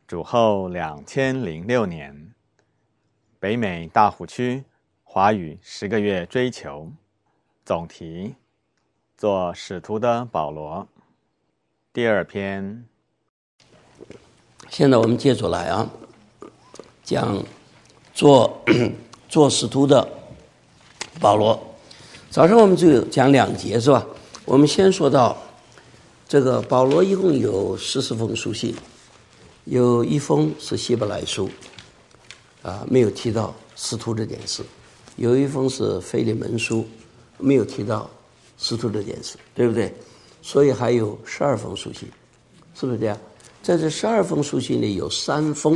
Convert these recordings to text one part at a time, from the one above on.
主后2006年，北美大湖区华语10个月追求，总题：做使徒的保罗。第二篇。 现在我们接着来讲做使徒的保罗。早上我们就讲2节是吧？我们先说到这个保罗一共有40封书信，有1封是希伯来书没有提到使徒这件事，有1封是腓利门书，没有提到使徒这件事，对不对？所以还有12封书信，是不是这样？在这12封书信里有3封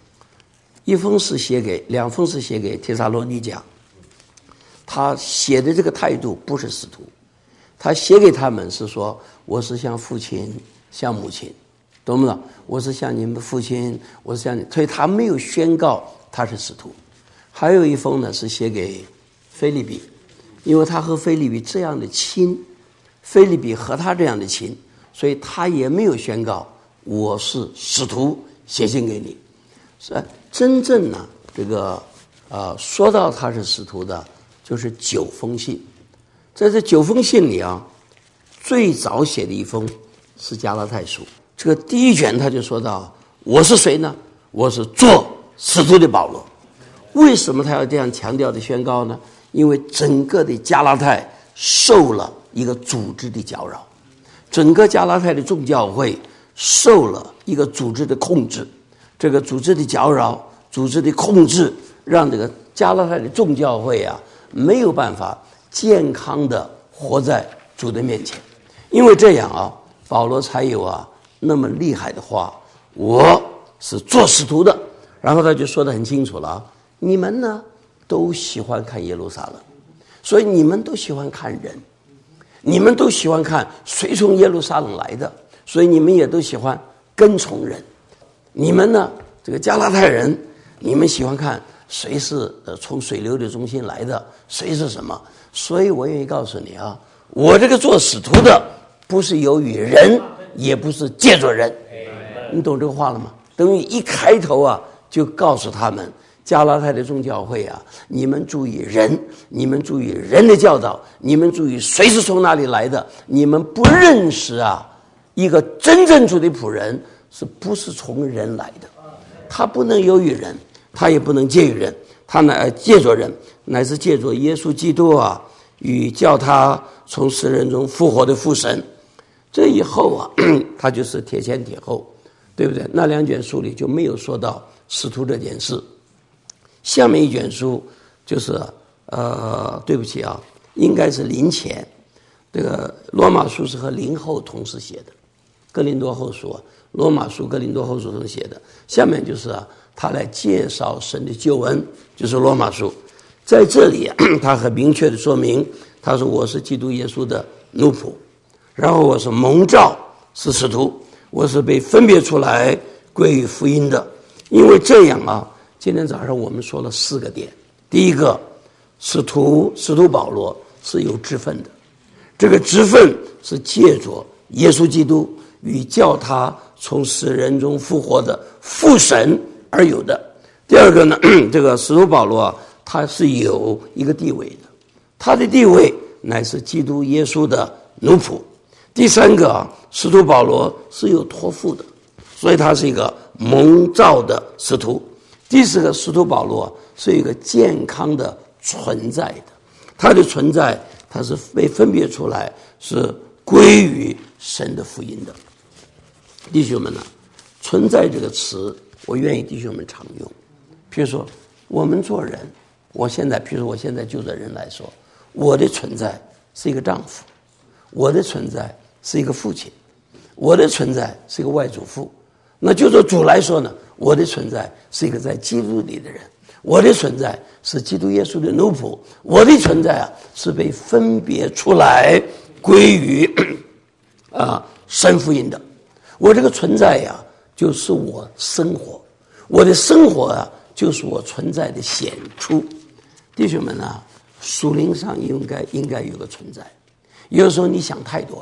，2封是写给帖撒罗尼迦，他写的这个态度不是使徒，他写给他们是说，我是像父亲像母亲，懂不懂？我是像你们父亲，我是像你，所以他没有宣告他是使徒。还有1封呢是写给腓立比，因为他和腓立比这样的亲，腓立比和他这样的亲，所以他也没有宣告我是使徒写信给你。真正呢这个说到他是使徒的就是9封信。在这9封信里最早写的1封是加拉太书。这个第1卷他就说到，我是谁呢？我是做使徒的保罗。为什么他要这样强调的宣告呢？因为整个的加拉太受了一个组织的搅扰，整个加拉太的众教会受了一个组织的控制，这个组织的搅扰，组织的控制，让这个加拉太的众教会没有办法健康的活在主的面前。因为这样保罗才有那么厉害的话，我是做使徒的。然后他就说得很清楚了，你们呢都喜欢看耶路撒冷，所以你们都喜欢看人，你们都喜欢看谁从耶路撒冷来的，所以你们也都喜欢跟从人。你们呢这个加拉太人，你们喜欢看谁是从水流的中心来的，谁是什么。所以我愿意告诉你我这个做使徒的不是由于人，也不是借着人。你懂这个话了吗？等于一开头就告诉他们，加拉太的众教会你们注意人，你们注意人的教导，你们注意谁是从哪里来的，你们不认识一个真正主的仆人是不是从人来的？他不能由于人，他也不能借于人，他乃借着人，乃是借着耶稣基督与叫他从死人中复活的父神。这以后他就是铁前铁后，对不对？那2卷书里就没有说到使徒这件事。下面1卷书就是对不起应该是临前，这个罗马书是和临后同时写的，哥林多后书罗马书哥林多后书同时写的。下面就是他来介绍神的救恩，就是罗马书。在这里他很明确的说明，他说我是基督耶稣的奴仆，然后我是蒙召是使徒，我是被分别出来归于福音的。因为这样今天早上我们说了4个点。第一个，使徒保罗是有职分的，这个职分是借着耶稣基督与叫他从死人中复活的父神而有的。第二个呢，这个使徒保罗他是有一个地位的，他的地位乃是基督耶稣的奴仆。第3个，使徒保罗是有托付的，所以他是一个蒙召的使徒。第4个，使徒保罗是一个健康的存在的，他的存在他是被分别出来，是归于神的福音的。弟兄们存在这个词我愿意弟兄们常用。比如说我们做人，比如我现在就着人来说，我的存在是一个丈夫，我的存在是一个父亲，我的存在是一个外祖父。那就说主来说呢，我的存在是一个在基督里的人，我的存在是基督耶稣的奴仆，我的存在是被分别出来归于神福音的。我这个存在就是我生活，我的生活就是我存在的显出。弟兄们属灵上应该有个存在。有的时候你想太多了，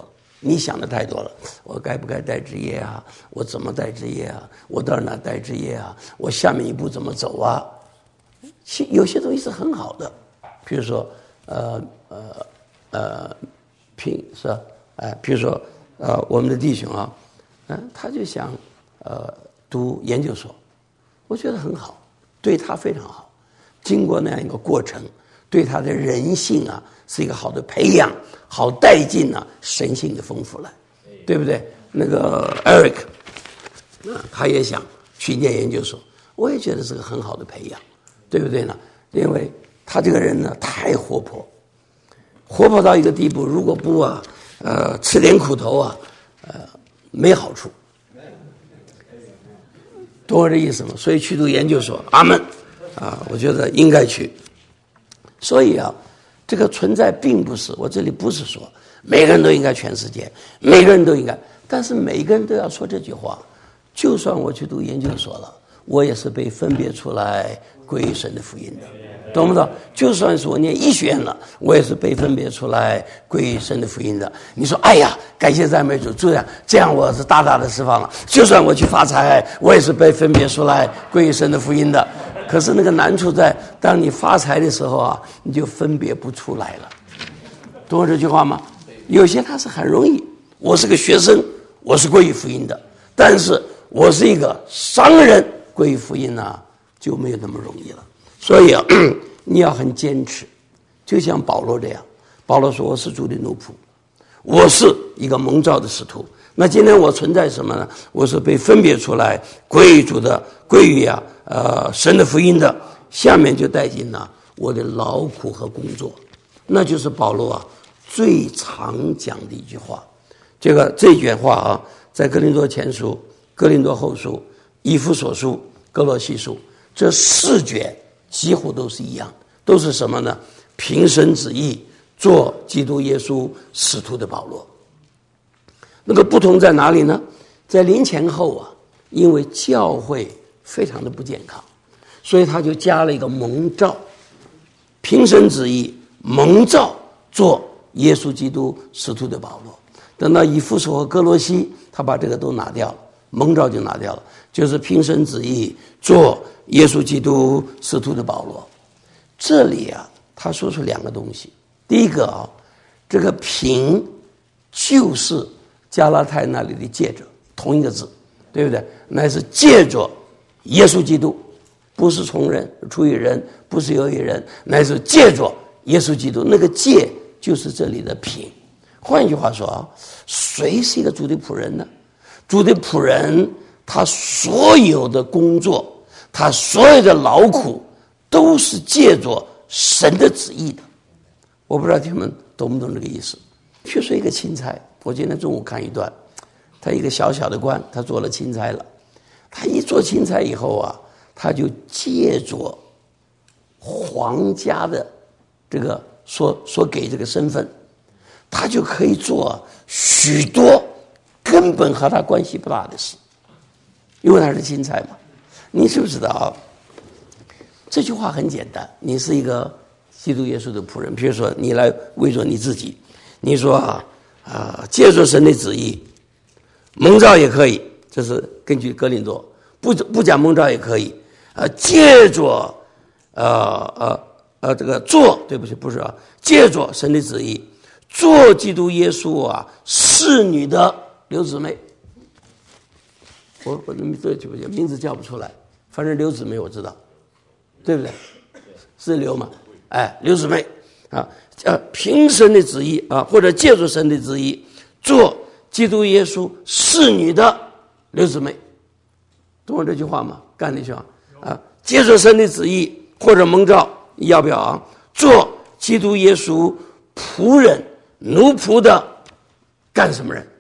你想的太多了，我该不该带职业啊？我怎么带职业啊？我到哪带职业啊？我下面一步怎么走啊？有些东西是很好的，比如说是吧？比如说我们的弟兄啊，他就想读研究所，我觉得很好，对他非常好。经过那样一个过程，对他的人性啊是一个好的培养，好带进啊神性的丰富来，对不对？那个 Eric， 他也想去念研究所，我也觉得是个很好的培养，对不对呢？因为他这个人呢太活泼，活泼到一个地步，如果不吃点苦头啊，没好处，懂我这意思吗？所以去读研究所，阿们我觉得应该去。所以这个存在并不是，我这里不是说每个人都应该全世界，每个人都应该，但是每个人都要说这句话。就算我去读研究所了，我也是被分别出来归于神的福音的，懂不懂？就算是我念医学院了，我也是被分别出来归于神的福音的。你说哎呀，感谢赞美主，这样我是大大的释放了。就算我去发财，我也是被分别出来归于神的福音的。可是那个难处在，当你发财的时候你就分别不出来了，懂我这句话吗？有些他是很容易，我是个学生，我是归于福音的，但是我是一个商人，归于福音就没有那么容易了。所以你要很坚持，就像保罗这样。保罗说：“我是主的奴仆，我是一个蒙召的使徒。”那今天我存在什么呢？我是被分别出来归于主的，归于神的福音的。下面就带进了我的劳苦和工作，那就是保罗最常讲的一句话。这句话在哥林多前书、哥林多后书、以弗所书、哥罗西书这4卷几乎都是一样，都是什么呢？凭神旨意做基督耶稣使徒的保罗。那个不同在哪里呢？在临前后因为教会非常的不健康，所以他就加了一个蒙召，凭神旨意蒙召做耶稣基督使徒的保罗。等到以弗所和哥罗西，他把这个都拿掉了，蒙召就拿掉了，就是凭神旨意做耶稣基督使徒的保罗。这里他说出2个东西。第一个这个凭就是加拉太那里的借着，同一个字，对不对？乃是借着耶稣基督，不是从人，出于人，不是由于人，乃是借着耶稣基督。那个借就是这里的凭。换一句话说谁是一个主的仆人呢？主的仆人，他所有的工作，他所有的劳苦，都是借着神的旨意的。我不知道你们懂不懂这个意思。譬如说一个钦差，我今天中午看一段，他一个小小的官，他做了钦差了。他一做钦差以后他就借着皇家的这个所给这个身份，他就可以做许多根本和他关系不大的事，因为他是钦差嘛。你知不知道这句话很简单，你是一个基督耶稣的仆人，比如说你来为着你自己，你说借着神的旨意蒙召也可以，这是根据哥林多，不讲蒙召也可以，借着这个做，对不起，不是借着神的旨意做基督耶稣侍女的刘姊妹。我名字叫不出来，反正刘姊妹我知道，对不对？是刘嘛？刘姊妹凭神的旨意或者借助神的旨意做基督耶稣侍女的刘姊妹，懂我这句话吗？干这句话借助神的旨意或者蒙召，要不要做基督耶稣仆人奴仆的干什么人？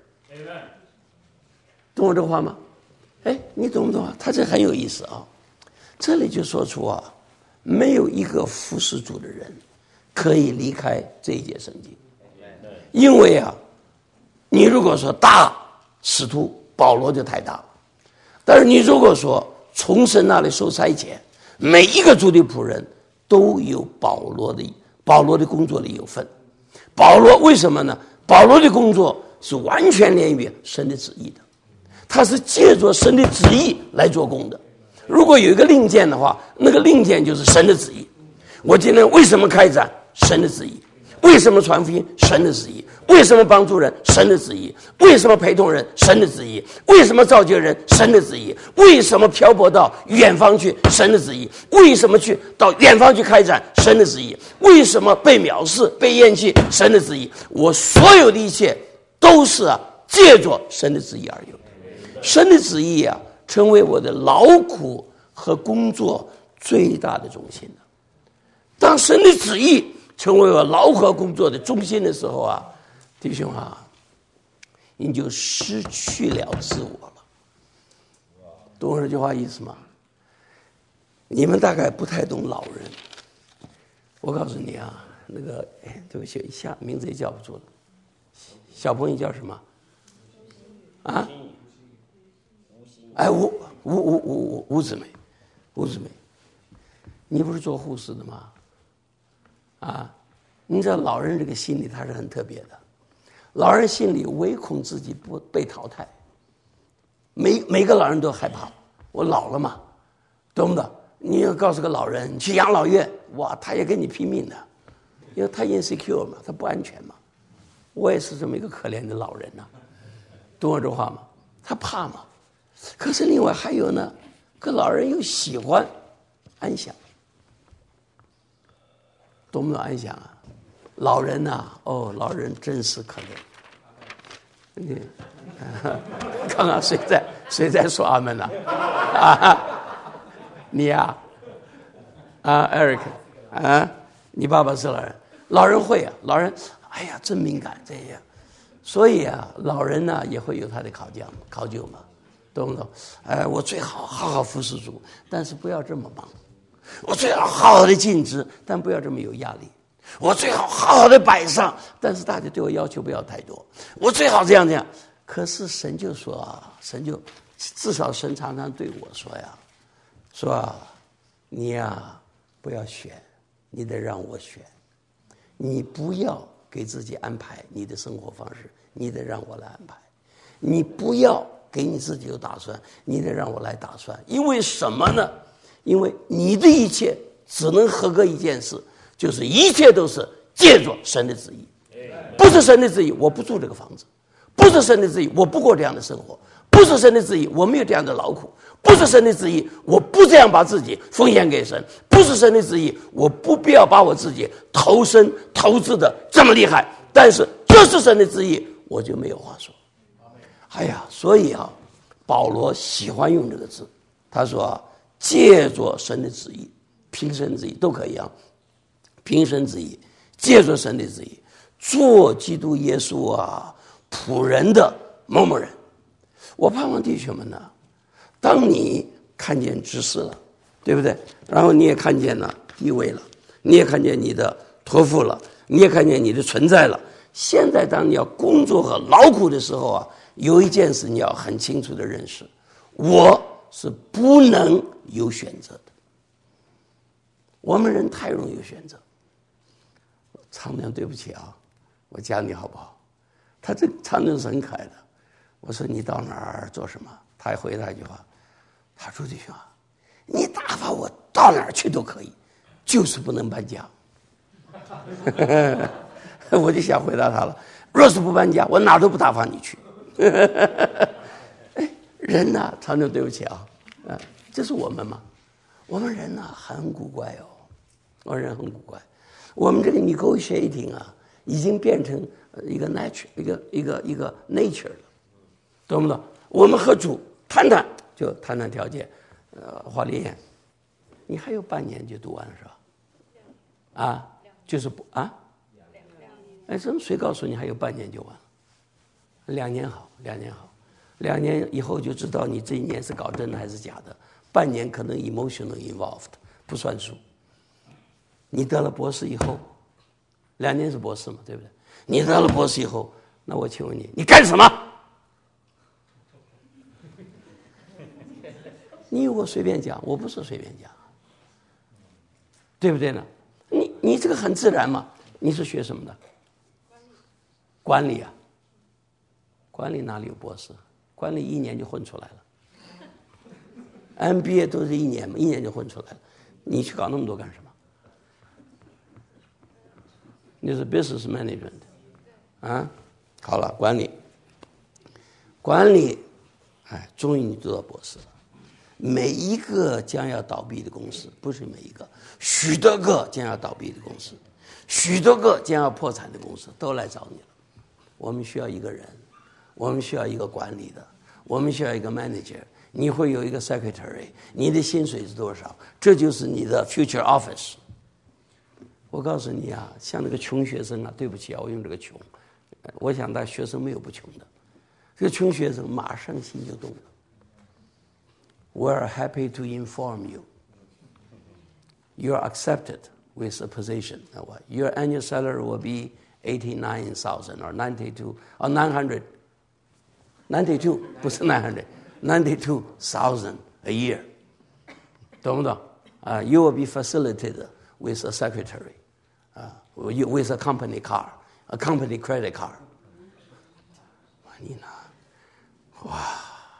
懂我这话吗？你懂不懂他这很有意思这里就说出没有一个服侍主的人可以离开这一节圣经。因为你如果说大使徒保罗就太大了，但是你如果说从神那里受差遣，每一个主的仆人都有保罗的工作里有份。保罗为什么呢？保罗的工作是完全连于神的旨意的，它是借着神的旨意来做工的。如果有一个令箭的话，那个令箭就是神的旨意。我今天为什么开展？神的旨意。为什么传福音？神的旨意。为什么帮助人？神的旨意。为什么陪同人？神的旨意。为什么造就人？神的旨意。为什么漂泊到远方去？神的旨意。为什么去到远方去开展？神的旨意。为什么被藐视、被厌弃？神的旨意。我所有的一切都是借着神的旨意而有的。神的旨意成为我的劳苦和工作最大的中心了。当神的旨意成为我劳苦和工作的中心的时候弟兄你就失去了自我了。懂我这句话意思吗？你们大概不太懂老人。我告诉你那个对不起，一下名字也叫不住了。小朋友叫什么？吴子梅，吴子梅，你不是做护士的吗？你知道老人这个心理他是很特别的，老人心里唯恐自己不被淘汰，每个老人都害怕，我老了嘛，懂不懂？你要告诉个老人你去养老院，哇，他也跟你拼命的，因为他 insecure 嘛，他不安全嘛。我也是这么一个可怜的老人懂我这话吗？他怕嘛。可是另外还有呢，可老人又喜欢安详，懂不懂安详老人老人真是可怜。刚刚谁在说阿门你Eric 你爸爸是老人，老人会老人哎呀真敏感这样，所以老人也会有他的考究嘛，懂不懂？我最好好好服侍主，但是不要这么忙。我最好好好的尽职，但不要这么有压力。我最好好好的摆上，但是大家对我要求不要太多。我最好这样。可是神就说至少神常常对我说你不要选，你得让我选。你不要给自己安排你的生活方式，你得让我来安排。你不要给你自己有打算，你得让我来打算。因为什么呢？因为你的一切只能合格一件事，就是一切都是借着神的旨意。不是神的旨意，我不住这个房子；不是神的旨意，我不过这样的生活；不是神的旨意，我没有这样的劳苦；不是神的旨意，我不这样把自己奉献给神；不是神的旨意，我不必要把我自己投资的这么厉害。但是这是神的旨意，我就没有话说。所以保罗喜欢用这个字，他说借着神的旨意，凭神旨意都可以凭神旨意，借着神的旨意，做基督耶稣仆人的某某人。我盼望弟兄们当你看见知识了，对不对？然后你也看见了地位了，你也看见你的托付了，你也看见你的存在了。现在当你要工作和劳苦的时候有一件事你要很清楚的认识，我是不能有选择的。我们人太容易有选择。常常对不起我讲你好不好？他这常常是很可爱的。我说你到哪儿做什么？他还回答一句话，他说弟兄你打发我到哪儿去都可以，就是不能搬家。我就想回答他了，若是不搬家，我哪儿都不打发你去。人常常对不起这是我们嘛？我们人很古怪我们人很古怪。我们这个negotiating已经变成一个 nature， 一个 nature 了，懂不懂？我们和主谈条件。华丽燕，你还有半年就读完了是吧？就是谁告诉你还有半年就完了？2年好，2年以后就知道你这一年是搞真的还是假的。半年可能 emotional involved 不算数。你得了博士以后，2年是博士嘛，对不对？你得了博士以后，那我请问你干什么？你我随便讲，我不是随便讲，对不对呢？你这个很自然嘛。你是学什么的？管理管理哪里有博士？管理1年就混出来了。MBA 都是1年嘛，1年就混出来了。你去搞那么多干什么？你是 business management 啊？好了，管理，哎，终于你读到博士了。每一个将要倒闭的公司，不是每一个，许多个将要倒闭的公司，许多个将要破产的公司都来找你了。我们需要一个人，我们需要一个管理的，我们需要一个 manager， 你会有一个 secretary， 你的薪水是多少？这就是你的 future office。我告诉你啊，像那个穷学生啊，对不起啊，我用这个穷，我想大学生没有不穷的，这个穷学生马上心就动了。We're happy to inform you. You're accepted with a position. Your annual salary will be 89,000 or 92 or 900. 92不是900 92,000 a year. 懂不懂？ You will be facilitated with a secretary, with a company car, a company credit card. 你呢？哇！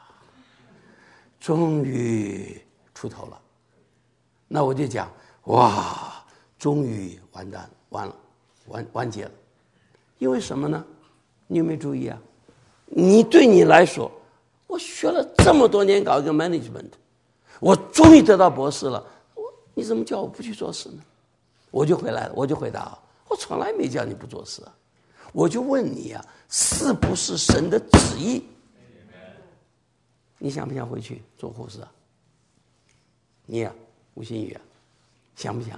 终于出头了，那我就讲，哇，终于完蛋，完结了。因为什么呢？你有没有注意啊？对你来说，我学了这么多年搞一个 management， 我终于得到博士了，你怎么叫我不去做事呢？我就回来了，我就回答，我从来没叫你不做事啊，我就问你啊，是不是神的旨意？你想不想回去做护士啊？你呀，吴新宇啊，想不想？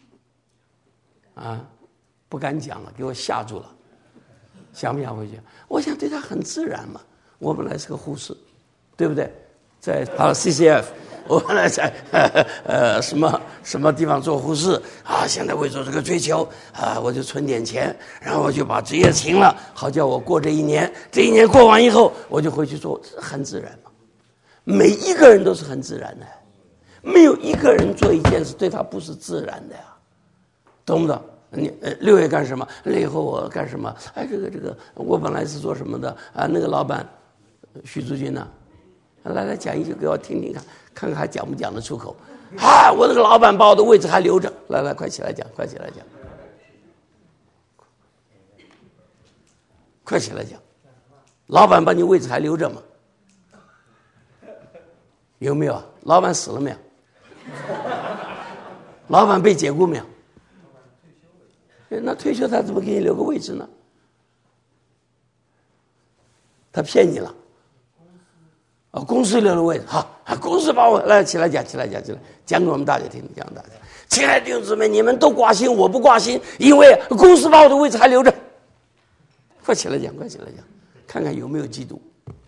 啊，不敢讲了，给我吓住了。想不想回去？我想对他很自然嘛。我本来是个护士，对不对？在CCF， 我本来在什么地方做护士啊？现在为做这个追求啊，我就存点钱，然后我就把职业停了，好叫我过这一年。这一年过完以后，我就回去做，很自然嘛。每一个人都是很自然的，没有一个人做一件事对他不是自然的呀，懂不懂？你6月干什么？6月后我干什么？哎，这个，我本来是做什么的啊？那个老板徐竹君呢？来讲一句给我听听看，看看还讲不讲得出口？啊，我那个老板把我的位置还留着，来，快起来讲，快起来讲，快起来讲，老板把你位置还留着吗？有没有啊？老板死了没有？老板被解雇没有？那退休他怎么给你留个位置呢？他骗你了。公司留了位置，好，公司把我来起来讲，讲给我们大家听，讲给大家。亲爱的弟兄姊妹，你们都挂心，我不挂心，因为公司把我的位置还留着。快起来讲，看看有没有嫉妒。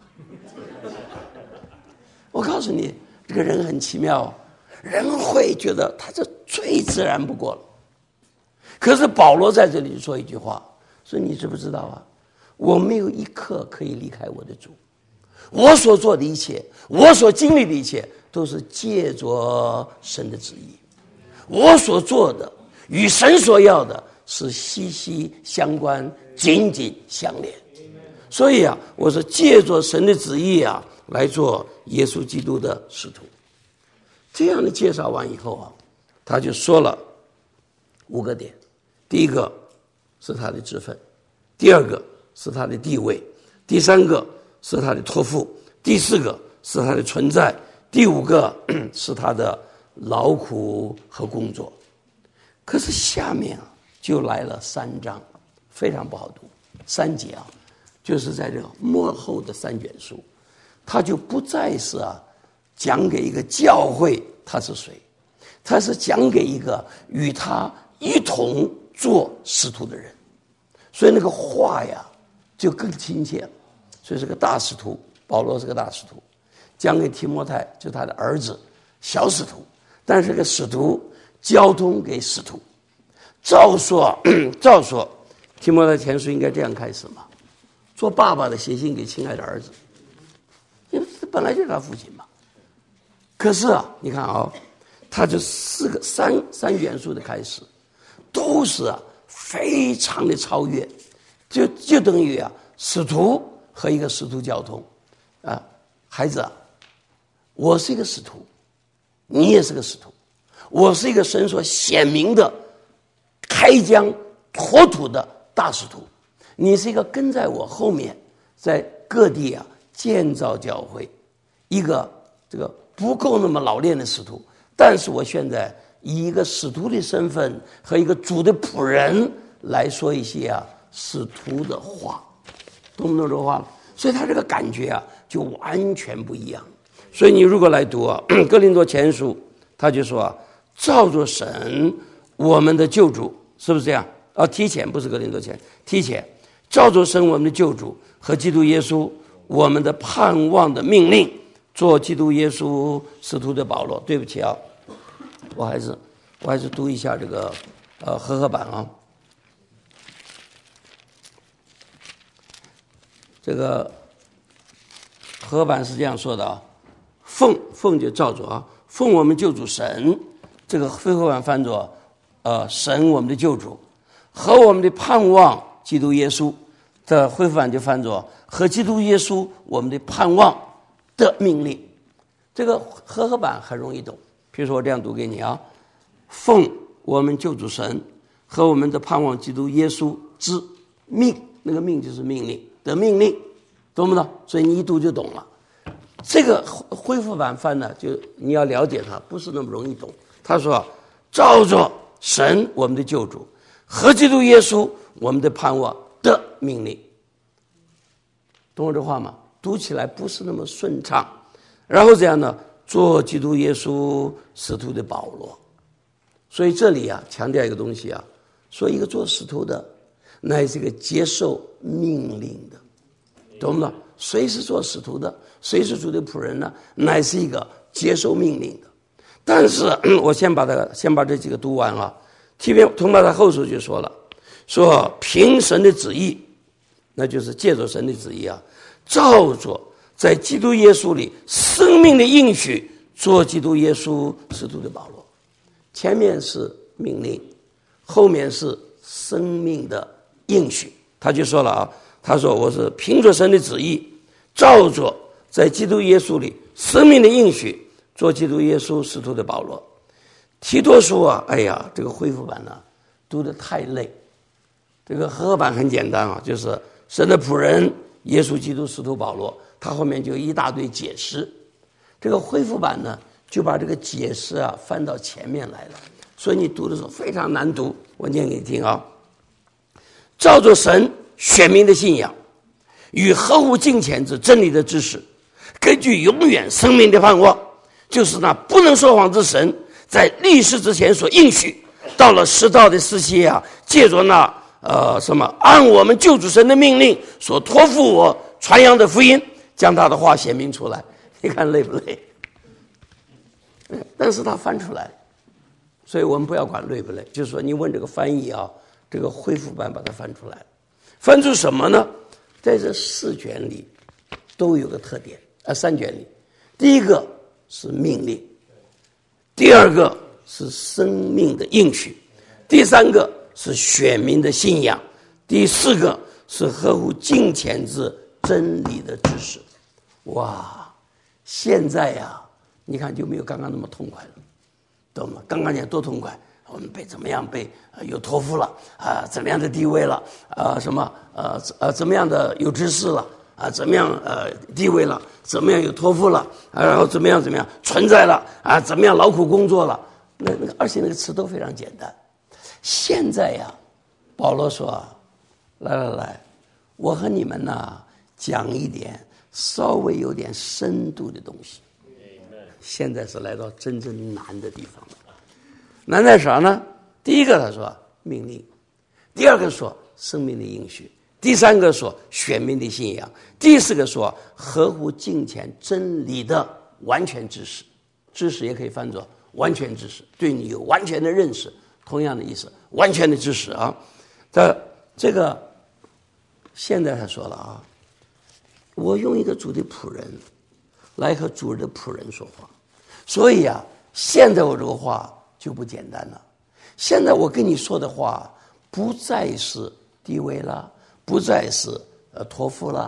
我告诉你，这个人很奇妙，人会觉得他这最自然不过了。可是保罗在这里说一句话，说你知不知道啊？我没有一刻可以离开我的主，我所做的一切，我所经历的一切，都是借着神的旨意。我所做的与神所要的是息息相关，紧紧相连。所以啊，我是借着神的旨意啊，来做耶稣基督的使徒。这样的介绍完以后啊，他就说了5个点。第一个是他的职分，第二个是他的地位，第三个是他的托付，第四个是他的存在，第5个是他的劳苦和工作。可是下面啊就来了3章，非常不好读，3节啊，就是在这个末后的3卷书，他就不再是讲给一个教会他是谁，他是讲给一个与他一同做使徒的人，所以那个话呀就更亲切了。所以是个大使徒，保罗是个大使徒，讲给提摩太就他的儿子，小使徒，但是个使徒交通给使徒。照说提摩太前书应该这样开始嘛，做爸爸的写信给亲爱的儿子，因为这本来就是他父亲嘛。可是你看他这三卷书的开始都是非常的超越，就等于使徒和一个使徒交通啊，孩子啊，我是一个使徒，你也是个使徒，我是一个神所显明的开疆拓土的大使徒，你是一个跟在我后面在各地啊建造教会，一个这个不够那么老练的使徒，但是我现在以一个使徒的身份和一个主的仆人来说一些啊使徒的话，懂不懂这话了？所以他这个感觉啊就完全不一样。所以你如果来读啊哥林多前书，他就说啊，照着神我们的救主，是不是这样啊？提前不是哥林多前，提前照着神我们的救主和基督耶稣我们的盼望的命令，做基督耶稣使徒的保罗。对不起啊，我还是读一下这个和合版啊。这个和合版是这样说的啊，奉就照着啊，奉我们救主神，这个和合版翻作神我们的救主和我们的盼望基督耶稣，的恢复版就翻作和基督耶稣我们的盼望的命令。这个和合版很容易懂，比如说我这样读给你啊，奉我们救主神和我们的盼望基督耶稣之命，那个命就是命令的命令，懂不懂？所以你一读就懂了。这个恢复版翻呢，就你要了解它不是那么容易懂。他说照着神我们的救主和基督耶稣我们的盼望的命令，懂我这话吗？读起来不是那么顺畅。然后这样呢，做基督耶稣使徒的保罗。所以这里啊强调一个东西啊，说一个做使徒的那是一个接受命令的，懂不懂？谁是做使徒的，谁是主的仆人呢？乃是一个接受命令的。但是我先把这几个读完啊。同把他后书就说了，说凭神的旨意，那就是借着神的旨意啊，照着在基督耶稣里生命的应许，做基督耶稣使徒的保罗。前面是命令，后面是生命的应许。他就说了啊，他说我是凭着神的旨意，照着在基督耶稣里生命的应许，做基督耶稣使徒的保罗。提多书啊，哎呀，这个恢复版呢读得太累。这个和合版很简单啊，就是神的仆人耶稣基督使徒保罗，他后面就一大堆解释。这个恢复版呢就把这个解释啊翻到前面来了，所以你读的时候非常难读。我念给你听啊，照着神选民的信仰与合乎敬虔之真理的知识，根据永远生命的盼望，就是那不能说谎之神在历世之前所应许，到了时到的时期啊，借着那按我们救主神的命令所托付我传扬的福音，将他的话显明出来。你看累不累？但是他翻出来，所以我们不要管累不累，就是说你问这个翻译啊，这个恢复版把它翻出来，翻出什么呢？在这4卷里都有个特点，3卷里，第一个是命令，第二个是生命的应许，第三个是选民的信仰，第四个是合乎敬虔之真理的知识。哇，现在呀，你看就没有刚刚那么痛快了，懂吗？刚刚讲多痛快，我们被怎么样被有托付了啊，怎么样的地位了啊，怎么样的有知识了啊，怎么样地位了，怎么样有托付了啊，然后怎么样存在了啊，怎么样劳苦工作了，而且那个词都非常简单。现在呀，保罗说来，我和你们呢讲一点稍微有点深度的东西。现在是来到真正难的地方了。难在啥呢？第一个他说命令，第二个说生命的应许，第三个说选民的信仰，第四个说合乎敬虔真理的完全知识。知识也可以翻作完全知识，对你有完全的认识，同样的意思，完全的知识啊。这个现在他说了啊，我用一个主的仆人来和主的仆人说话，所以啊，现在我这个话就不简单了。现在我跟你说的话，不再是地位了，不再是托付了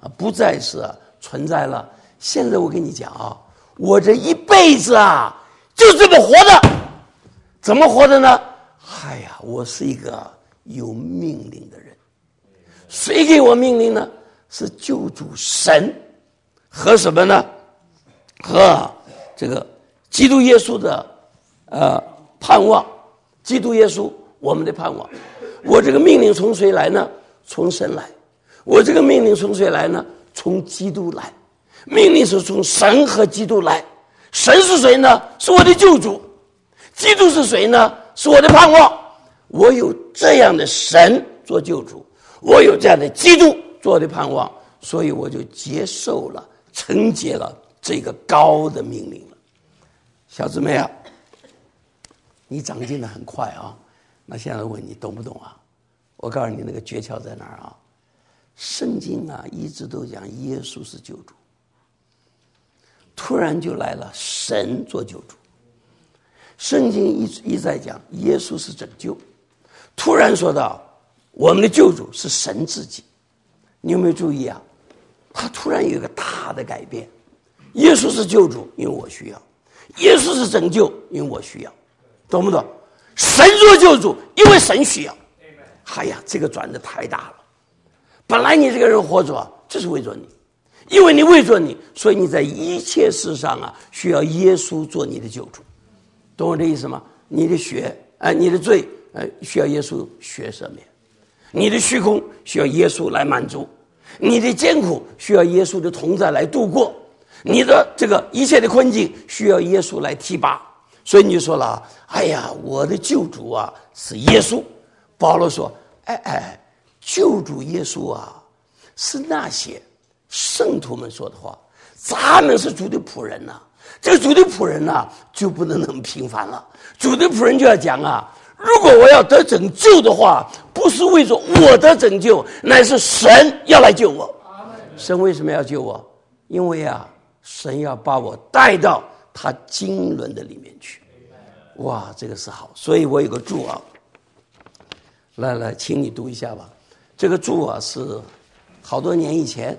不再是存在了。现在我跟你讲啊，我这一辈子啊就这么活的。怎么活的呢？哎呀，我是一个有命令的人。谁给我命令呢？是救主神和什么呢？和这个基督耶稣的盼望。基督耶稣我们的盼望。我这个命令从谁来呢？从神来。我这个命令从谁来呢？从基督来。命令是从神和基督来。神是谁呢？是我的救主。基督是谁呢？是我的盼望。我有这样的神做救主，我有这样的基督做的盼望，所以我就接受了，承接了这个高的命令了。小姊妹啊，你长进的很快啊。那现在问你懂不懂啊？我告诉你那个诀窍在哪儿啊？圣经啊一直都讲耶稣是救主，突然就来了神做救主。圣经一再讲耶稣是拯救，突然说到我们的救主是神自己。你有没有注意啊？他突然有一个大的改变。耶稣是救主，因为我需要；耶稣是拯救，因为我需要，懂不懂？神做救主，因为神需要。哎呀，这个转得太大了。本来你这个人活着就是为着你，因为你为着你，所以你在一切事上啊需要耶稣做你的救主。懂我这意思吗？你的血你的罪需要耶稣血赦免，你的虚空需要耶稣来满足，你的艰苦需要耶稣的同在来度过，你的这个一切的困境需要耶稣来提拔。所以你就说了，哎呀，我的救主啊是耶稣。保罗说，救主耶稣啊是那些圣徒们说的话，咱们是主的仆人呐。这个主的仆人呐就不能那么平凡了。主的仆人就要讲啊，如果我要得拯救的话，不是为着我的拯救，乃是神要来救我。神为什么要救我？因为啊，神要把我带到他经纶的里面去。哇，这个是好。所以我有个注啊，来请你读一下吧。这个注啊是好多年以前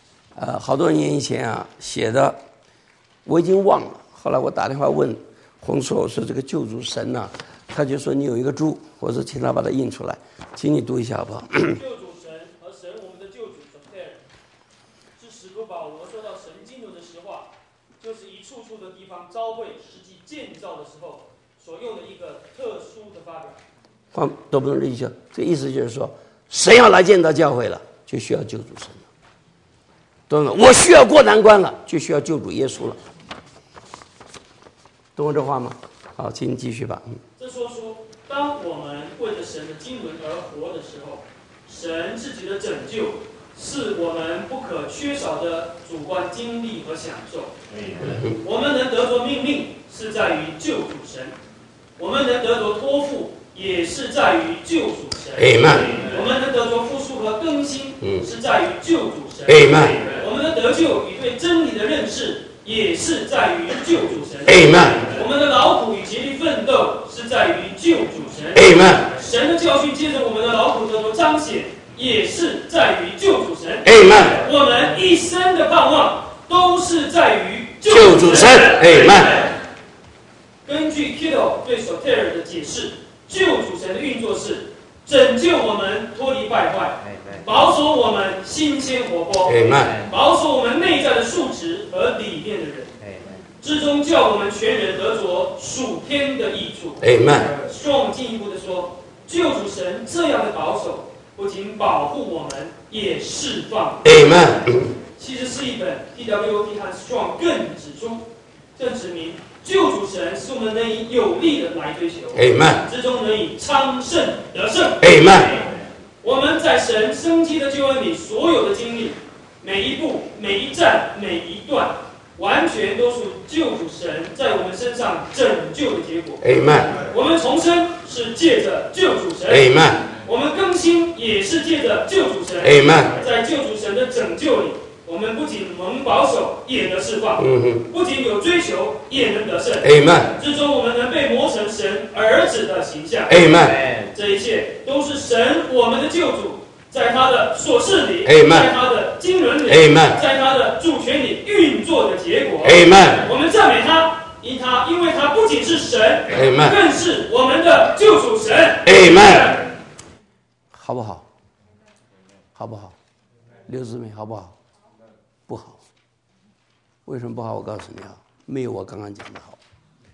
啊写的，我已经忘了。后来我打电话问洪硕，我说这个救主神啊，他就说你有一个注，我说请他把它印出来，请你读一下好不好？ 救主神和神我们的救主是使徒保罗说到神经纶的实话，就是一处处的地方召会实际建造的时候所用的一个特殊的发表。 懂不懂这意思？这意思就是说，神要来建造教会了，就需要救主神了，懂吗？我需要过难关了，就需要救主耶稣了。懂我这话吗？好，请你继续吧。 这说出，当我们为着神的经纶而活的时候，神自己的拯救是我们不可缺少的主观经历和享受。我们能得着命令，是在于救主神；我们能得着托付，也是在于救主神。我们能得着复苏和更新，是在于救主神。我们的得救与对真理的认识，也是在于救主神。我们的劳苦与竭力奋斗，是在于救主神。神的教训借着我们的劳苦得着彰显，也是在于救主神。我们一生的盼望都是在于救主神。根据 Kittle 对 Soter 的解释，救主神的运作是拯救我们脱离败坏，保守我们新鲜活泼，保守我们内在的素质和理念的人，之中叫我们全人得着属天的益处。Strong 进一步的说，救主神这样的保守，不仅保护我们，也释放。其实是一本 TWOT 和 Strong 更指出，更指明救主神是我们能以有力的来追求，之中能以昌盛得胜。我们在神生机的救恩里所有的经历，每一步、每一站、每一段，完全都是救主神在我们身上拯救的结果。我们重生是借着救主神，我们更新也是借着救主神。在救主神的拯救里，我们不仅蒙保守，也得释放；不仅有追求，也能得胜。之中我们能被磨成神儿子的形象。这一切都是神我们的救主，在他的所事里，在他的经纶里，在他的主权里运作的结果。我们赞美他，因为他不仅是神，更是我们的救主神。 好不好？好不好？刘志美好不好？不好。为什么不好？我告诉你啊，没有我刚刚讲的好。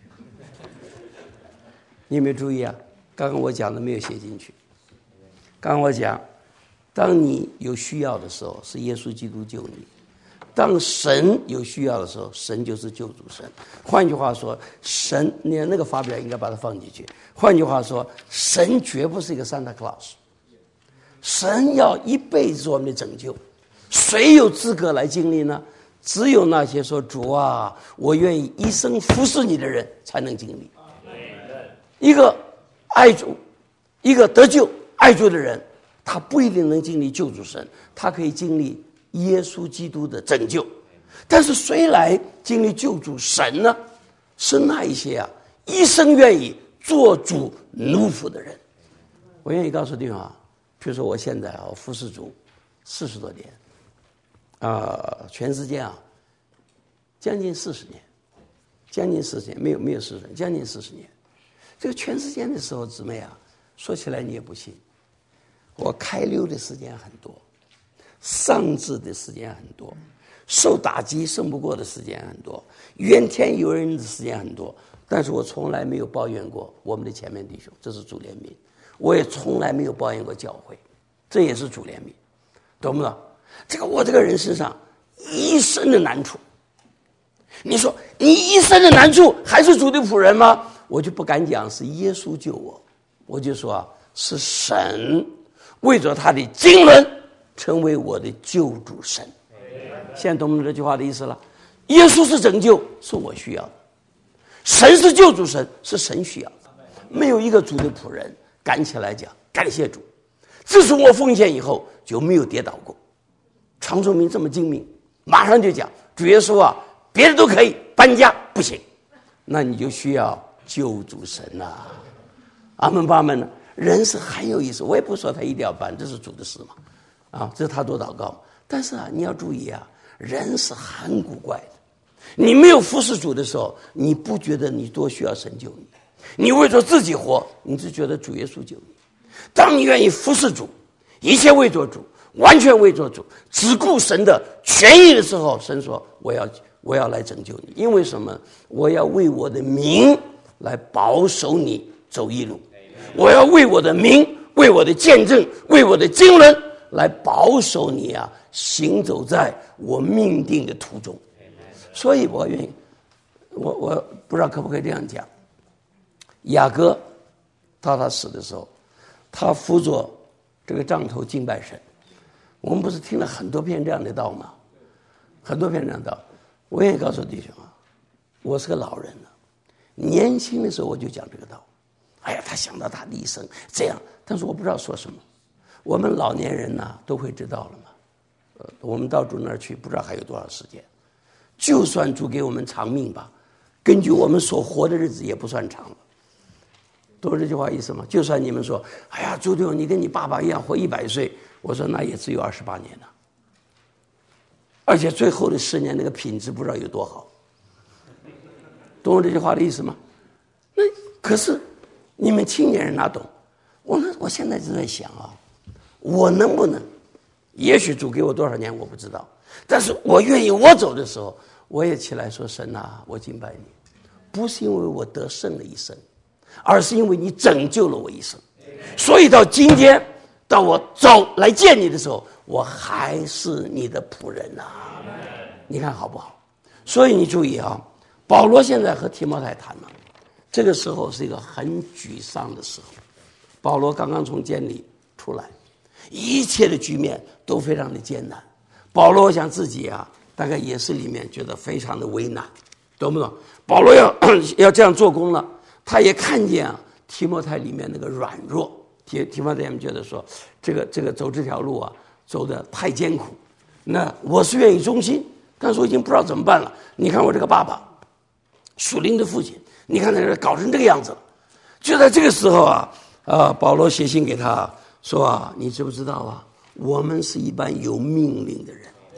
你有没有注意啊？刚刚我讲的没有写进去。刚刚我讲，当你有需要的时候，是耶稣基督救你；当神有需要的时候，神就是救主神。换句话说，神，你那个发表应该把它放进去。换句话说，神绝不是一个 Santa Claus。神要一辈子我们的拯救，谁有资格来经历呢？只有那些说主啊，我愿意一生服侍你的人才能经历。一个爱主，一个得救爱主的人，他不一定能经历救主神，他可以经历耶稣基督的拯救。但是谁来经历救主神呢？是那一些啊，一生愿意做主奴仆的人。我愿意告诉弟兄啊，比如说我现在啊，我服侍主40多年，全世界啊，将近40年，没有40年，将近40年。这个全世界的时候，姊妹啊，说起来你也不信，我开溜的时间很多，丧志的时间很多，受打击胜不过的时间很多，怨天尤人的时间很多，但是我从来没有抱怨过我们的前面弟兄，这是主怜悯。我也从来没有抱怨过教会，这也是主怜悯，懂不懂？我这个人身上一生的难处，你说你一生的难处还是主的仆人吗？我就不敢讲是耶稣救我，我就说是神为着他的经纶成为我的救主神。现在懂不懂这句话的意思了？耶稣是拯救，是我需要的；神是救主神，是神需要的。没有一个主的仆人敢起来讲感谢主，自从我奉献以后就没有跌倒过。常寿明这么精明，马上就讲主耶稣啊，别的都可以，搬家不行，那你就需要救主神啊。阿门巴门呢？人是很有意思，我也不说他一定要搬，这是主的事嘛，这是他多祷告。但是你要注意人是很古怪的。你没有服侍主的时候，你不觉得你多需要神救你，你为着自己活，你只觉得主耶稣救你。当你愿意服侍主，一切为着主，完全为着主，只顾神的权益的时候，神说我要来拯救你。因为什么？我要为我的名来保守你走义路，我要为我的名，为我的见证，为我的经纶来保守你行走在我命定的途中。所以我愿意，我不知道可不可以这样讲，雅各到他死的时候，他扶着这个杖头敬拜神。我们不是听了很多篇这样的道吗？很多篇这样的道。我愿意告诉弟兄我是个老人了，年轻的时候我就讲这个道。他想到他的一生这样，但是我不知道说什么。我们老年人都会知道了嘛。我们到主那儿去，不知道还有多少时间。就算主给我们长命吧，根据我们所活的日子也不算长了。懂这句话意思吗？就算你们说，朱弟兄你跟你爸爸一样活100岁，我说那也只有28年了。而且最后的10年那个品质不知道有多好。懂我这句话的意思吗？那可是你们青年人哪懂？我现在就在想我能不能？也许主给我多少年我不知道，但是我愿意我走的时候，我也起来说神我敬拜你，不是因为我得胜了一生，而是因为你拯救了我一生。所以到今天，到我走来见你的时候，我还是你的仆人你看好不好？所以你注意保罗现在和提摩太谈了，这个时候是一个很沮丧的时候。保罗刚刚从监里出来，一切的局面都非常的艰难。保罗想自己大概也是里面觉得非常的为难，懂不懂？保罗要这样做工了，他也看见提摩太里面那个软弱。提摩太们觉得说，这个走这条路走得太艰苦。那我是愿意忠心，但是我已经不知道怎么办了。你看我这个爸爸，属灵的父亲，你看他搞成这个样子了。就在这个时候保罗写信给他说你知不知道我们是一般有命令的人。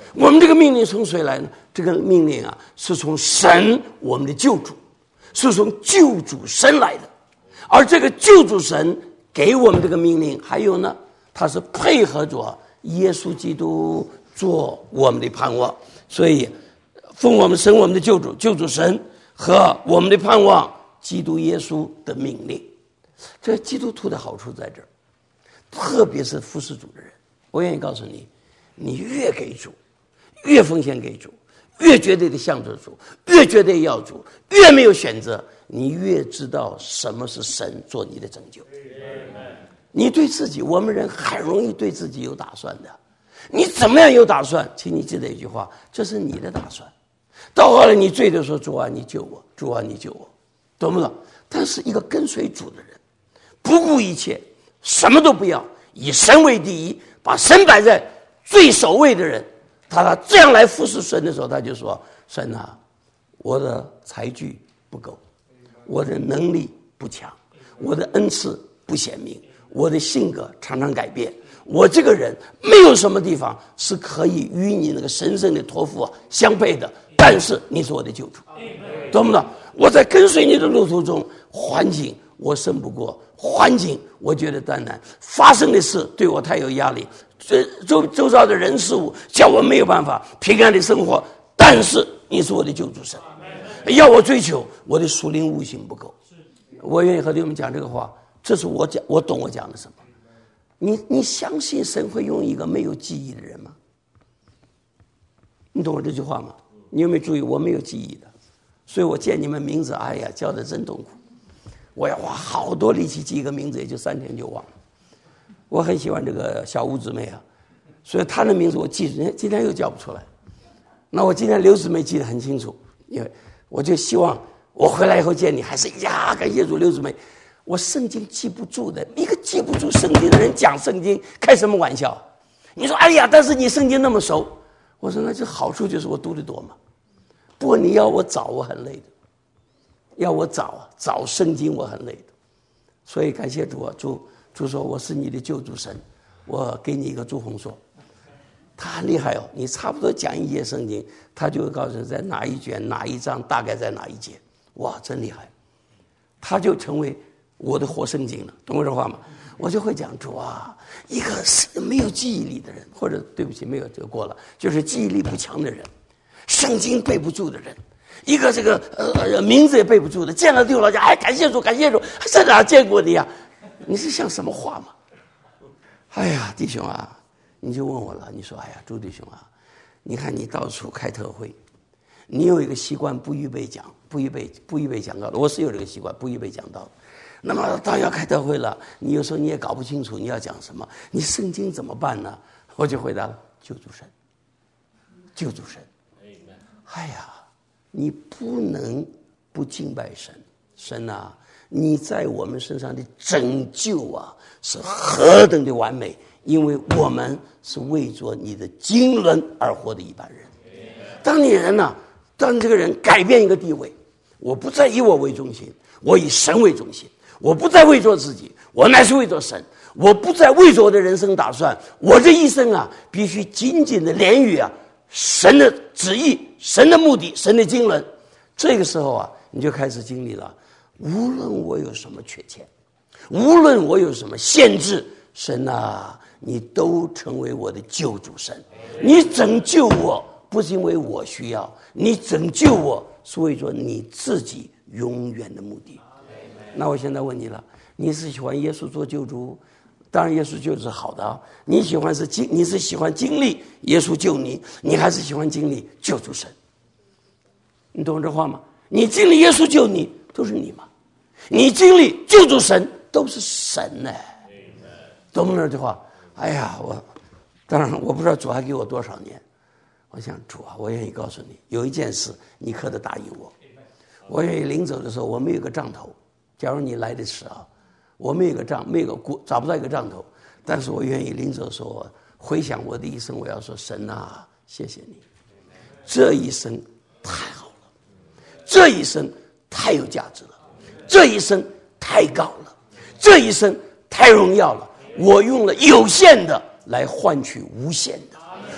我们这个命令从谁来呢？这个命令啊，是从神，我们的救主，是从救主神来的。而这个救主神给我们这个命令，还有呢，他是配合着耶稣基督做我们的盼望。所以奉我们神，我们的救主，救主神和我们的盼望基督耶稣的命令。这基督徒的好处在这儿，特别是服侍主的人，我愿意告诉你，你越给主，越奉献给主，越绝对的向着主，越绝对要主，越没有选择，你越知道什么是神做你的拯救。你对自己，我们人很容易对自己有打算的，你怎么样有打算，请你记得一句话，这是你的打算。到后来你醉的说，主啊你救我，主啊你救我，懂不懂？但是一个跟随主的人，不顾一切，什么都不要，以神为第一，把神摆在最首位的人，他这样来服侍神的时候，他就说，神啊，我的才具不够，我的能力不强，我的恩赐不显明，我的性格常常改变，我这个人没有什么地方是可以与你那个神圣的托付相配的，但是你是我的救主，懂不懂？我在跟随你的路途中，环境我胜不过，环境我觉得担难，发生的事对我太有压力，周遭的人事物叫我没有办法平安的生活，但是你是我的救主神，要我追求，我的属灵悟性不够。我愿意和你们讲这个话，这是我讲，我懂我讲的什么。你相信神会用一个没有记忆的人吗？你懂我这句话吗？你有没有注意，我没有记忆的，所以我见你们名字，哎呀，叫得真痛苦。我要花好多力气记一个名字，也就3天就忘了。我很喜欢这个小吴姊妹啊，所以她的名字我记住，今天又叫不出来。那我今天刘姊妹记得很清楚，因为我就希望我回来以后见你，还是呀，感谢主，刘姊妹。我圣经记不住的，一个记不住圣经的人讲圣经，开什么玩笑？你说哎呀，但是你圣经那么熟，我说那这好处就是我读得多嘛。不过你要我找，我很累的。要我找圣经，我很累的。所以感谢主啊，主说我是你的救主神，我给你一个朱红锁。他很厉害哦，你差不多讲一节圣经，他就会告诉你在哪一卷哪一章，大概在哪一节。哇，真厉害！他就成为我的活圣经了，懂我这话吗？我就会讲主啊，一个没有记忆力的人，或者对不起，没有这个过了，就是记忆力不强的人，圣经背不住的人，一个这个名字也背不住的，见了丢了讲，哎，感谢主，感谢主，在哪见过你呀？你是像什么话吗？哎呀，弟兄啊，你就问我了，你说，哎呀，朱弟兄啊，你看你到处开特会，你有一个习惯不预备讲到的，我是有这个习惯不预备讲到的。那么到要开特会了，你有时候你也搞不清楚你要讲什么，你圣经怎么办呢？我就回答了，救主神，救主神。哎呀，你不能不敬拜神，神啊，你在我们身上的拯救啊，是何等的完美，因为我们是为着你的经纶而活的一般人。当你人呢，当这个人改变一个地位，我不再以我为中心，我以神为中心，我不再为着自己，我乃是为着神，我不再为着我的人生打算，我这一生啊，必须紧紧的连于啊神的旨意，神的目的，神的经纶。这个时候啊，你就开始经历了，无论我有什么缺陷，无论我有什么限制，神啊，你都成为我的救主神。你拯救我不是因为我需要，你拯救我是为着你自己永远的目的。那我现在问你了，你是喜欢耶稣做救主？当然耶稣救主是好的啊。你是喜欢经历耶稣救你，你还是喜欢经历救主神？你懂这话吗？你经历耶稣救你都是你嘛，你经历救主神都是神呢，懂不懂这话？哎呀，当然我不知道主还给我多少年。我想主啊，我愿意告诉你，有一件事你可得答应我。我愿意临走的时候，我没有个账头。假如你来的迟啊，我没有个账，找不到一个账头，但是我愿意临走的时候回想我的一生，我要说神啊，谢谢你，这一生太好了，这一生太有价值了，这一生太高了，这一生太荣耀了。我用了有限的来换取无限的，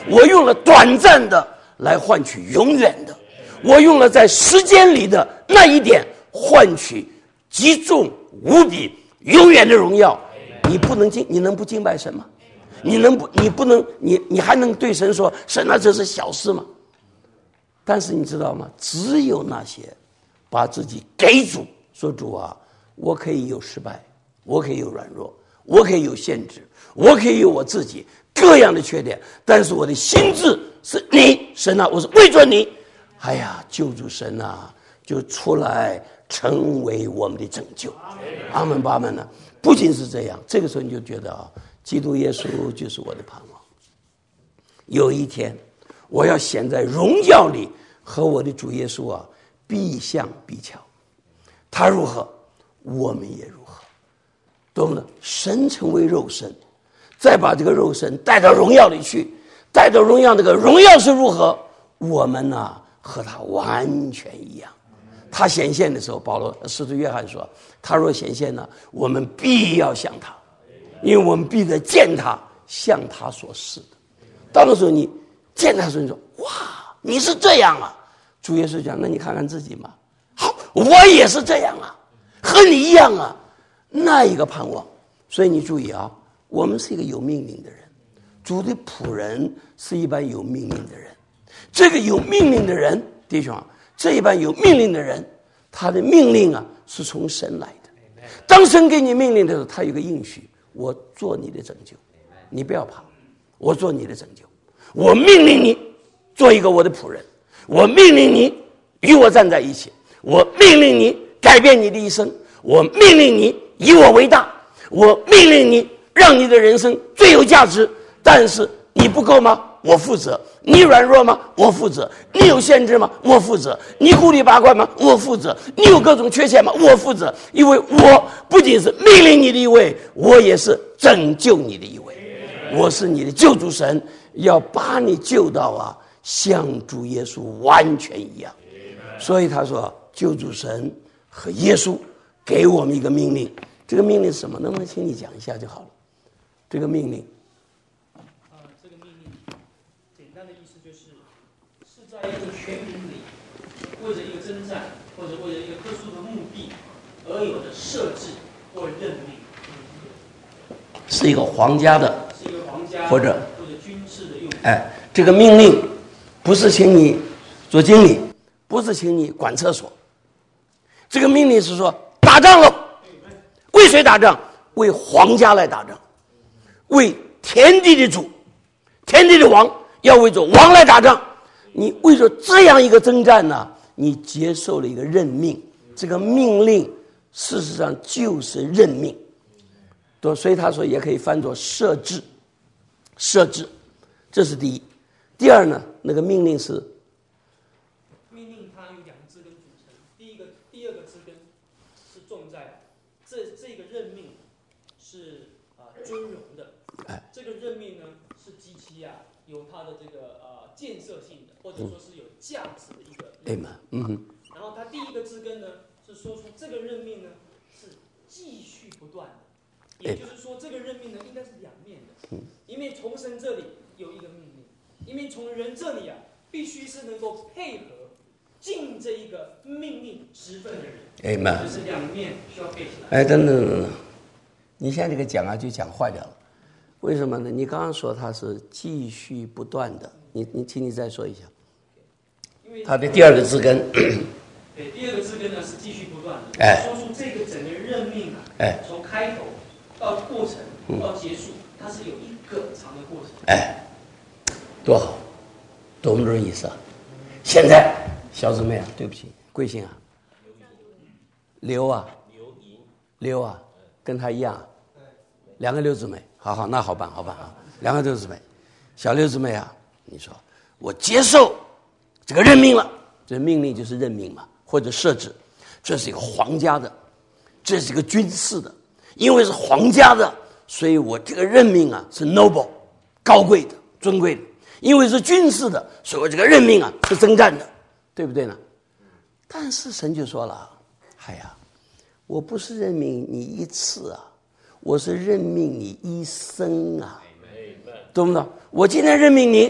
我用了短暂的来换取永远的，我用了在时间里的那一点换取极重无比永远的荣耀。你能不敬拜神吗？你还能对神说神啊，这是小事吗？但是你知道吗？只有那些把自己给主，说主啊，我可以有失败，我可以有软弱，我可以有限制，我可以有我自己各样的缺点，但是我的心志是你，神啊，我是为着你。哎呀，救主神啊，就出来成为我们的拯救。阿门巴门呢。不仅是这样，这个时候你就觉得啊，基督耶稣就是我的盼望。有一天，我要显在荣耀里和我的主耶稣啊，必像必巧。他如何，我们也如何。懂了？神成为肉身，再把这个肉身带到荣耀里去，带到荣耀，那个荣耀是如何，我们呢和他完全一样。他显现的时候，使徒约翰说，他若显现呢，我们必要像他，因为我们必得见他，像他所示的。到那时候你见他的时候，你说哇，你是这样啊。主耶稣讲，那你看看自己嘛，好，我也是这样啊，和你一样啊，那一个盼望。所以你注意啊，我们是一个有命令的人，主的仆人是一般有命令的人。这个有命令的人，弟兄啊，这一般有命令的人，他的命令啊是从神来的。当神给你命令的时候，他有个应许，我做你的拯救，你不要怕，我做你的拯救。我命令你做一个我的仆人，我命令你与我站在一起，我命令你改变你的一生，我命令你以我为大，我命令你让你的人生最有价值。但是你不够吗？我负责。你软弱吗？我负责。你有限制吗？我负责。你糊里八怪吗？我负责。你有各种缺陷吗？我负责。因为我不仅是命令你的一位，我也是拯救你的一位。我是你的救主神，要把你救到啊，像主耶稣完全一样。所以他说，救主神和耶稣给我们一个命令，这个命令是什么？能不能请你讲一下就好了？这个命令。 这个命令简单的意思就是在一个全民里，为着一个征战或者为了一个特殊的目的而有的设置或任命， 是一个皇家的， 是一个皇家或者军事的用途。 这个命令不是请你做经理，不是请你管厕所，这个命令是说打仗了，为谁打仗？为皇家来打仗，为天地的主、天地的王，要为着王来打仗。你为着这样一个征战呢，你接受了一个任命，这个命令事实上就是任命。所以他说也可以翻作设置，设置，这是第一。第二呢，那个命令是命令，它有两个字根组成。第二个字根是重在这个任命是尊荣的。这个任命呢是极其有它的这个建设性的，或者说是有价值的一个任命。然后它第一个字根呢是说出这个任命呢是继续不断的。也就是说，这个任命呢，应该是两面的。一面从神这里有一个命令，一面从人这里必须是能够配合尽这一个命令职分的人。就是两面需要配起来。 等，你现在这个讲就讲坏掉了。为什么呢？你刚刚说它是继续不断的，请你再说一下。 因为它的第二个字根。 对，第二个字根呢是继续不断的。说出这个整个任命从开头到过程到结束，它是有一个长的过程。 多好，懂不懂意思啊？现在小姊妹啊，对不起，贵姓啊？刘啊，跟他一样，两个刘姊妹，好，那好办啊，两个刘姊妹，小刘姊妹啊，你说我接受这个任命了，这命令就是任命嘛，或者设置，这是一个皇家的，这是一个军事的。因为是皇家的，所以我这个任命是 noble 高贵的、尊贵的。因为是军事的，所以我这个任命是征战的，对不对呢？但是神就说了，我不是任命你一次我是任命你一生懂不懂？我今天任命你，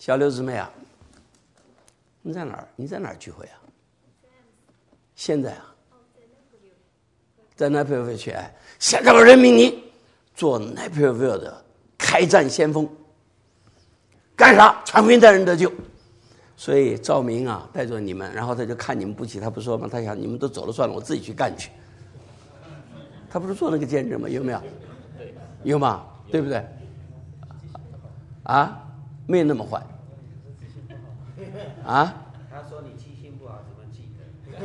小刘姊妹啊，你在哪儿？你在哪儿聚会啊？现在啊，在 Naperville 去。现在我任命你做 Naperville 的开战先锋，干啥？传福音带人得救。所以赵明啊带着你们，然后他就看你们不起，他不说吗？他想你们都走了算了，我自己去干去。他不是做那个见证吗？有没有？有吗？对不对？啊，没那么坏。啊？ 他说你记性不好，怎么记得？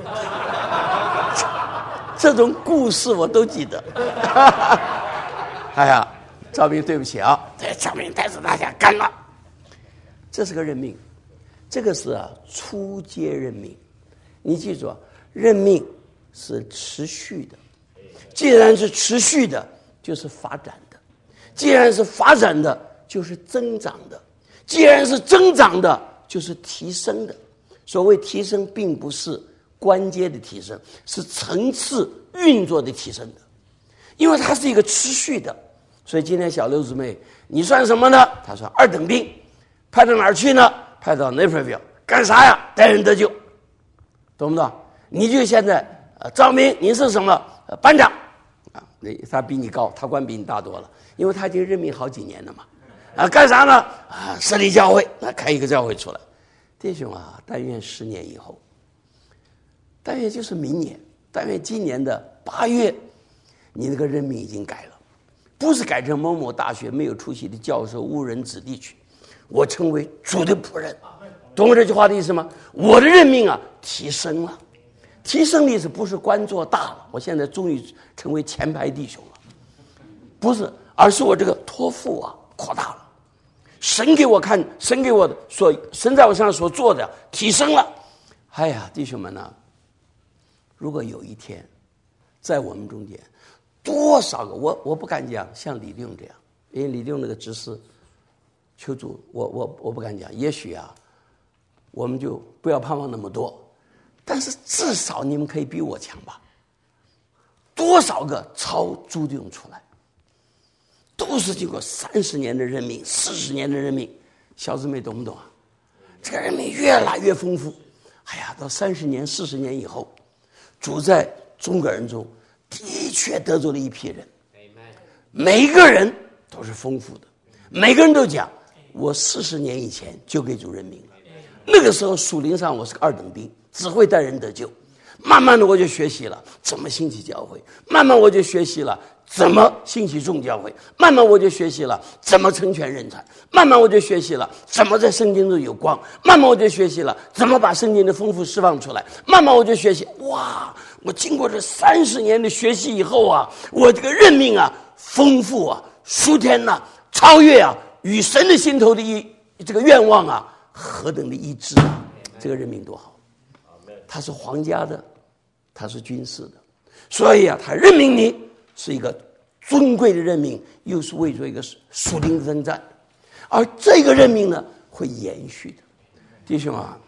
这种故事我都记得。哎呀，赵明对不起啊，这赵明带着大家干了。这是个任命，这个是初阶任命。你记住，任命是持续的。既然是持续的，就是发展的；既然是发展的，就是增长的；既然是增长的，就是提升的。所谓提升，并不是关阶的提升，是层次运作的提升的，因为它是一个持续的。所以今天小刘姊妹，你算什么呢？他说二等兵，派到哪儿去呢？派到 Naperville 干啥呀？带人得救，懂不懂？你就现在赵明，您是什么班长？他比你高，他官比你大多了，因为他已经任命好几年了嘛。干啥呢？设立教会，开一个教会出来。弟兄啊，但愿10年以后，但愿就是明年，但愿今年的8月，你那个任命已经改了，不是改成某某大学没有出息的教授误人子弟去，我成为主的仆人，懂我这句话的意思吗？我的任命啊提升了。提升的意思不是官做大了，我现在终于成为前排弟兄了，不是，而是我这个托付啊扩大了。神给我看，神给我的神在我身上所做的提升了。哎呀，弟兄们呢，如果有一天在我们中间多少个，我不敢讲像李立勇这样，因为李立勇那个执事求主，我不敢讲，也许啊我们就不要盼望那么多，但是至少你们可以比我强吧。多少个超朱弟兄出来，都是经过30年的任命，40年的任命，小姊妹懂不懂啊？这个任命越来越丰富。哎呀，到30年、40年以后，主在中国人中的确得罪了一批人，每一个人都是丰富的，每个人都讲我40年以前就给主任命了，那个时候属灵上我是个2等兵，只会带人得救。慢慢的我就学习了怎么兴起教会，慢慢我就学习了怎么兴起众教会，慢慢我就学习了怎么成全人才，慢慢我就学习了怎么在圣经中有光，慢慢我就学习了怎么把圣经的丰富释放出来，慢慢我就学习，哇，我经过这30年的学习以后啊，我这个任命啊丰富啊，属天呐，超越啊，与神的心头的这个愿望啊何等的一致啊，这个任命多好。他是皇家的，他是军事的，所以啊，他任命你是一个尊贵的任命，又是为做一个属灵的征战，而这个任命呢会延续的。弟兄啊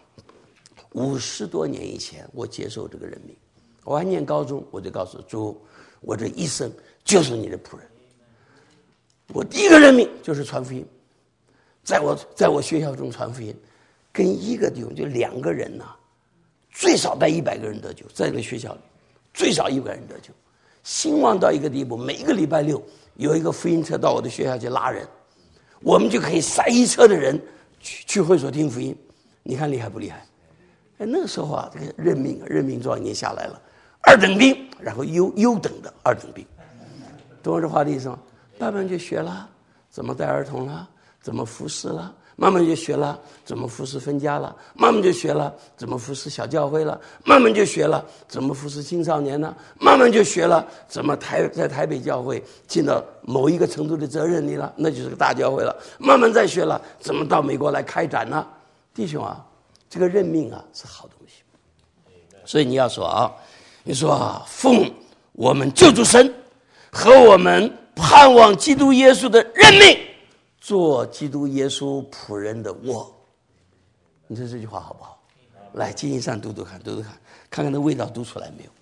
，50多年以前我接受这个任命，我还念高中，我就告诉主，我这一生就是你的仆人。我第一个任命就是传福音，在我学校中传福音，跟一个弟兄就2个人呐，最少带100个人得救，在这个学校里最少100个人得救，兴旺到一个地步，每一个礼拜6有一个福音车到我的学校去拉人，我们就可以塞一车的人去会所听福音。你看厉害不厉害？那个时候啊，这个任命状已经下来了，2等兵，然后优等的2等兵，懂我这话的意思吗？慢慢就学了怎么带儿童了，怎么服侍了，慢慢就学了怎么服侍分家了，慢慢就学了怎么服侍小教会了，慢慢就学了怎么服侍青少年了，慢慢就学了怎么在台北教会尽到某一个程度的责任里了，那就是个大教会了，慢慢再学了怎么到美国来开展呢。弟兄啊，这个任命啊是好东西，所以你要说啊，你说啊，奉我们救主神和我们盼望基督耶稣的任命，做基督耶稣仆人的我。你说这句话好不好？来，经义上读读看，看看那味道读出来没有？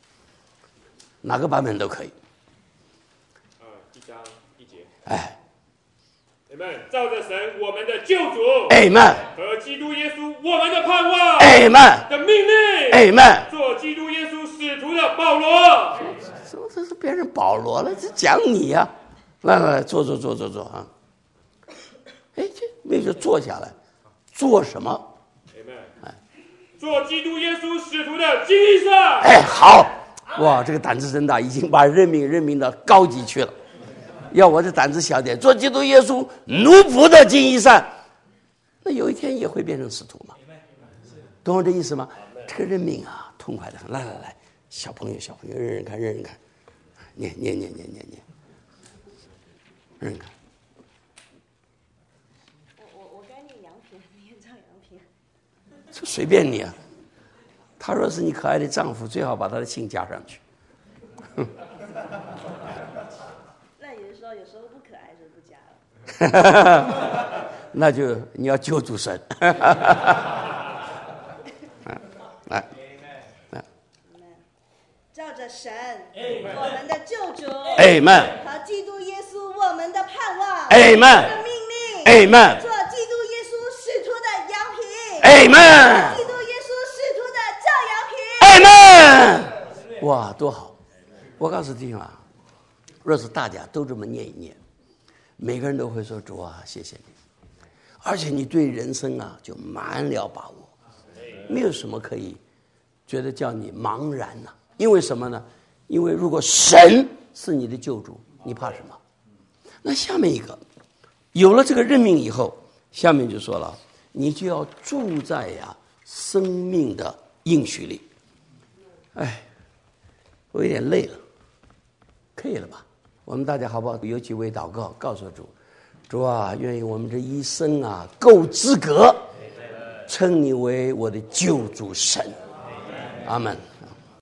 哪个版本都可以。 1章1节。 哎， 照着神我们的救主 Amen 和基督耶稣我们的盼望 Amen 的命令 Amen 做基督耶稣使徒的保罗。 这是别人保罗了，这讲你呀、来，坐啊！哎，这没就坐下来，做什么？ 做基督耶稣使徒的金衣裳。 哎，好，哇，这个胆子真大，已经把任命到高级去了。要我这胆子小点，做基督耶稣奴仆的金衣裳，那有一天也会变成使徒嘛？懂我这意思吗？这个任命啊，痛快的很。来，小朋友，认看，念，认看。 我该念羊皮，念赵羊皮。 这随便你啊。他若是你可爱的丈夫，最好把他的姓加上去。 那也就是说，有时候不可爱就不加了。那就你要救主神。来。 照着神我们的救主 Amen 和基督耶稣我们的盼望 Amen 的命令 Amen 做基督耶稣使徒的羊皮 Amen 基督耶稣使徒的教羊皮 Amen 哇，多好！我告诉弟兄啊，若是大家都这么念一念，每个人都会说主啊，谢谢你，而且你对人生啊就满了把握，没有什么可以觉得叫你茫然呐、因为什么呢？因为如果神是你的救主，你怕什么？那下面一个，有了这个任命以后，下面就说了，你就要住在生命的应许里。哎，我有点累了，可以了吧？我们大家好不好？有几位祷告，告诉主，主啊，愿意我们这一生够资格称你为我的救主神。阿们。